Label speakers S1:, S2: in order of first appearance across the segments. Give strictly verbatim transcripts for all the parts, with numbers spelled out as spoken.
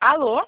S1: Alô?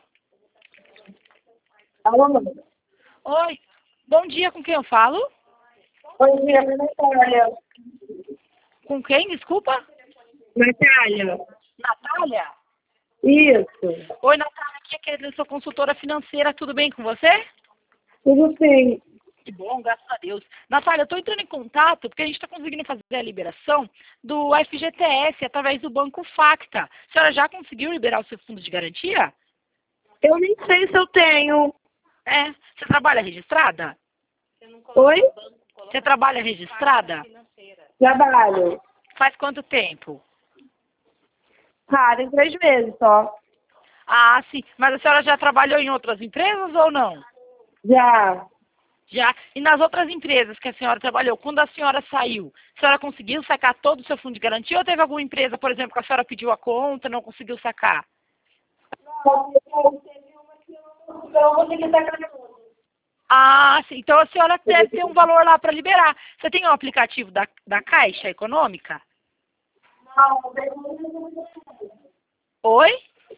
S2: Alô, mãe.
S1: Oi. Bom dia, com quem eu falo?
S2: Bom dia, Natália.
S1: Com quem, desculpa?
S2: Natália.
S1: Natália?
S2: Isso.
S1: Oi, Natália, aqui é Kelly, eu sou consultora financeira, tudo bem com você?
S2: Tudo sim.
S1: Que bom, graças a Deus. Natália, eu estou entrando em contato porque a gente está conseguindo fazer a liberação do F G T S através do Banco Facta. A senhora já conseguiu liberar o seu fundo de garantia?
S2: Eu nem sei se eu tenho.
S1: É. Você trabalha registrada?
S2: Oi?
S1: Você trabalha registrada?
S2: Trabalho.
S1: Faz quanto tempo?
S2: Ah, tem três meses só.
S1: Ah, sim. Mas a senhora já trabalhou em outras empresas ou não?
S2: Já.
S1: Já. E nas outras empresas que a senhora trabalhou, quando a senhora saiu, a senhora conseguiu sacar todo o seu fundo de garantia ou teve alguma empresa, por exemplo, que a senhora pediu a conta e não conseguiu sacar?
S2: Não, teve uma que eu não eu vou ter que sacar tudo.
S1: Ah, sim. Então a senhora deve ter um valor lá para liberar. Você tem um aplicativo da, da Caixa Econômica?
S2: Não, tem
S1: Oi?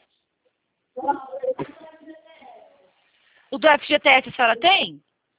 S1: O do F G T S a senhora tem?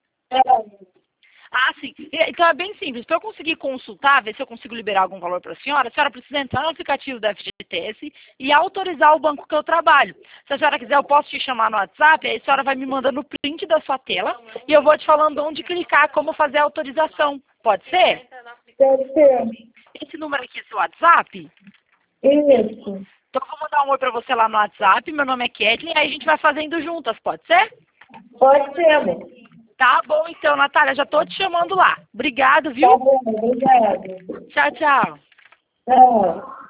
S1: Ah, sim. E- Então é bem simples. Para eu conseguir consultar, ver se eu consigo liberar algum valor para a senhora, a senhora precisa entrar no aplicativo da F G T S e autorizar o banco que eu trabalho. Se a senhora quiser, eu posso te chamar no WhatsApp, aí a senhora vai me mandando o print da sua tela e eu vou te falando onde clicar, como fazer a autorização. Pode ser?
S2: Deve ser.
S1: Esse número aqui é seu WhatsApp?
S2: Isso.
S1: Então eu vou mandar um oi para você lá no WhatsApp, meu nome é Kathleen, aí a gente vai fazendo juntas, pode ser?
S2: Pode ser, amor.
S1: Tá bom então, Natália, já tô te chamando lá. Obrigado,
S2: Tá
S1: viu?
S2: bom, obrigada.
S1: Tchau, tchau.
S2: Tchau.